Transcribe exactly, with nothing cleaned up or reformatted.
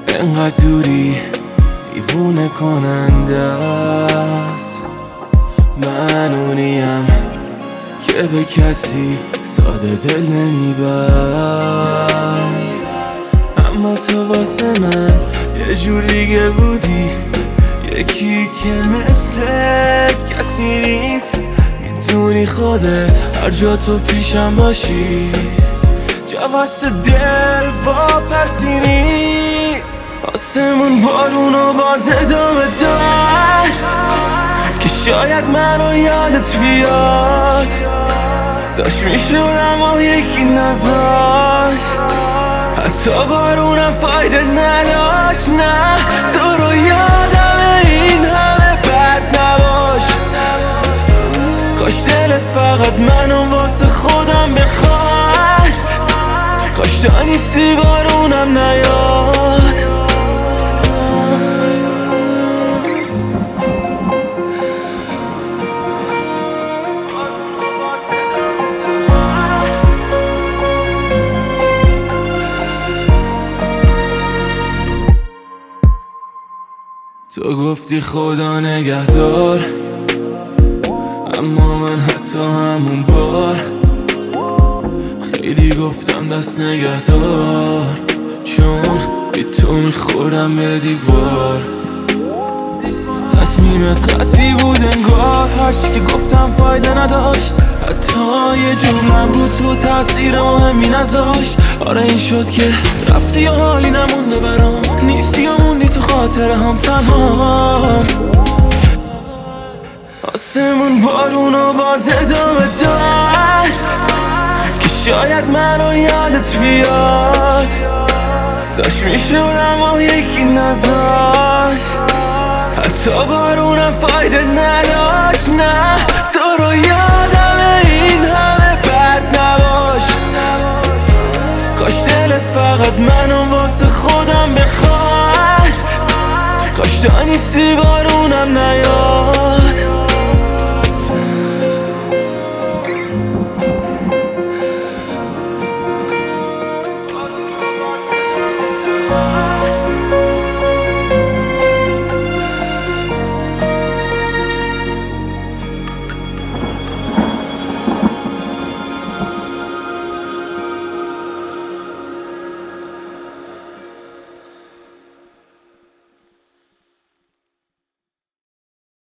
انقدر دوری دیوونه کننده است. من اونیم که به کسی ساده دل نمیبست، اما تو واسه من یه جور دیگه بودی، یکی که مثل کسی نیست. میدونی خودت هر جا تو پیشم باشی جا واسه دل واپسی نیست. آسمون بارون و باز ادامه داد که شاید منو یادت بیاد. داشت میشد اما یکی نذاشت، حتی بارونم فایده نداشت. نه تو رو یادم این همه بد نباش، کاش دلت فقط منو واسه خودم بخواد، کاش تا نیستی بارونم نیاد. تو گفتی خدا نگهدار، اما من حتی همون بار خیلی گفتم دست نگهدار، چون بی تو میخورم به دیوار. تصمیمت قطعی بود انگار، هرچی که گفتم فایده نداشت، حتی یه جملم بود تو تاثیر مهمی نذاشت. آره این شد که رفتی و حالی نمونده برام، نیستی و موندی تو خاطره هم تنها. آسمون بارون و باز ادامه داد که شاید منو یادت بیاد. داشت میشد اما یکی نذاشت، حتی بارونم فایده نداشت. نه تو رو یادم این همه بد نباش، کاش دلت فقط من